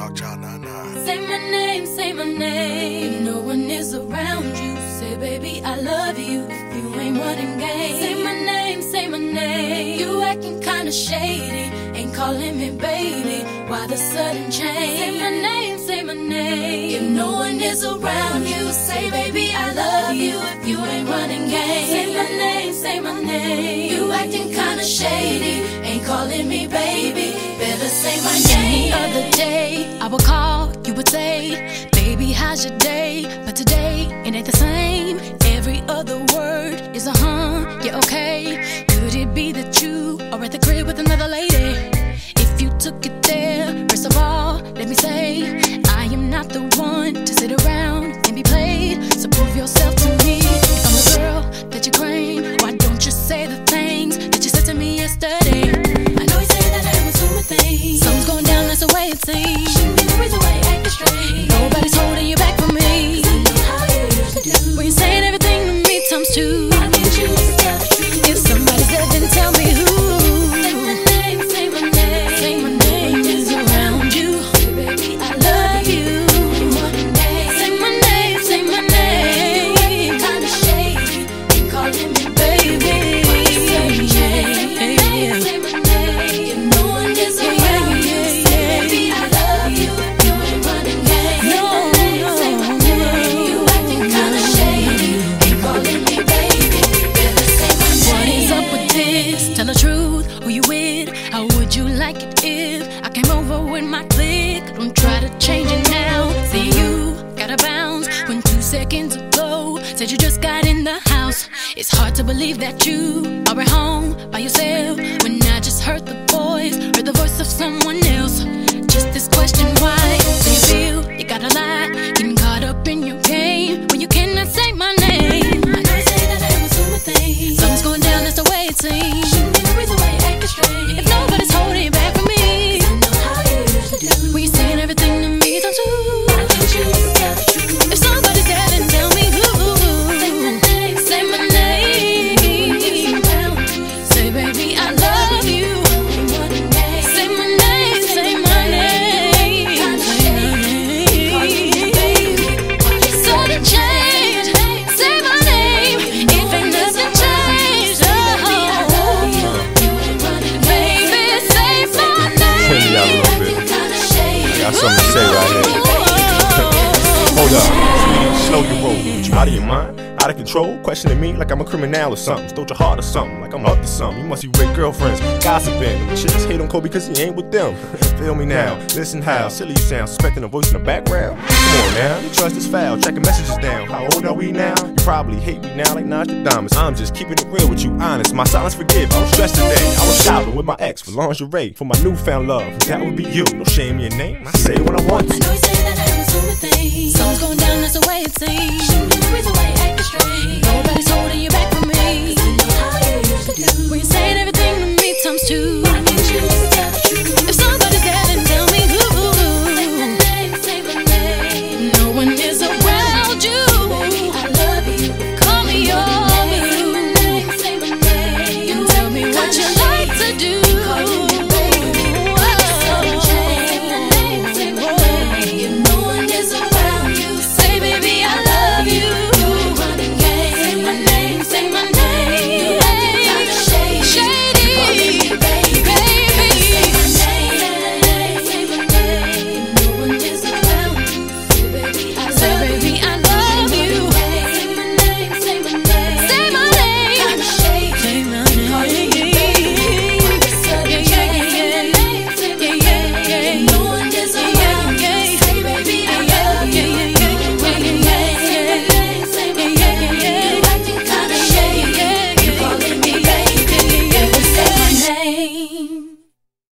Dark Child 99. Say my name, say my name. If no one is around you, say baby I love you. If you ain't running game, say my name, say my name. You acting kinda shady, ain't calling me baby. Why the sudden change? Say my name, say my name. If no one is around you, say baby I love you. If you ain't running game, say my name, say my name. You acting kinda shady, ain't calling me baby. Better say my name. The other day I would call, you would say, baby how's your day? But today it ain't the same. Every other word is a yeah, okay. Could it be that you are at the crib with another lady? If you took it there, first of all, let me say, I am not the one to sit around and be played. So prove yourself to me. If I'm the girl that you claim, why don't you say the things that you said to me yesterday? I know you say that I was doing things. Something's going down, that's the way it seems. Shouldn't be the reason why you acting strange. Nobody's holding you back from me. 'Cause I know how you used to do. When you're saying everything to me times two. I need you to tell the truth. If somebody's there, then tell me who. Say my name, say my name. Say my name is around you. Baby, I love you. Say my name, say my name. You kinda shady, ain't calling me baby. Say my name, say my name. If no one is around you, say baby I love you. If you ain't running game, say my name. You acting kinda shady, ain't calling me baby. Better say my name. What is up with this? Tell the truth, who you with? How would you like it if I came over with my clique? Don't try to change it now. See you gotta bounce when 2 seconds ago said you just got in the house. It's hard to believe that you are at home by yourself when I just heard the voice of someone else. Just this question, why do you feel you gotta lie? Getting caught up in your game when you cannot say my name. I know you say that I was doing things. Something's going down, that's the way it seems. Shouldn't be the reason why you acting strange. If nobody's holding you back from me, 'cause I know how you used to do. When you're saying everything to me times two. I need you to tell the truth. If somebody's there, then tell me who. Say my name, say my name. Say baby I love you. Say my name, say my name. Sudden change, say my name. If ain't nothing changed, baby say my name. Turn me out a little bit. I got something to say right here. Hold up, slow your roll. You out of your mind? Out of control? Questioning me like I'm a criminal or something. Stole your heart or something, like I'm up to something. You must be with girlfriends, gossiping. Chicks hate on Kobe cause he ain't with them. Feel me now, listen how silly you sound. Suspecting a voice in the background. Come on now, you trust is foul, checking messages down. How old are we now? You probably hate me now like Nostradamus. I'm just keeping it real with you, honest. My silence forgive, I was stressed today. I was shopping with my ex for lingerie. For my newfound love, that would be you. No shame in your name, I say it when I want to. I know you say that I was doing things. Something's going down, that's the way it seems. Shouldn't be the reason why you acting strange. Nobody's holding you back from me. 'Cause I know how you used to do. When you're saying everything to me times two.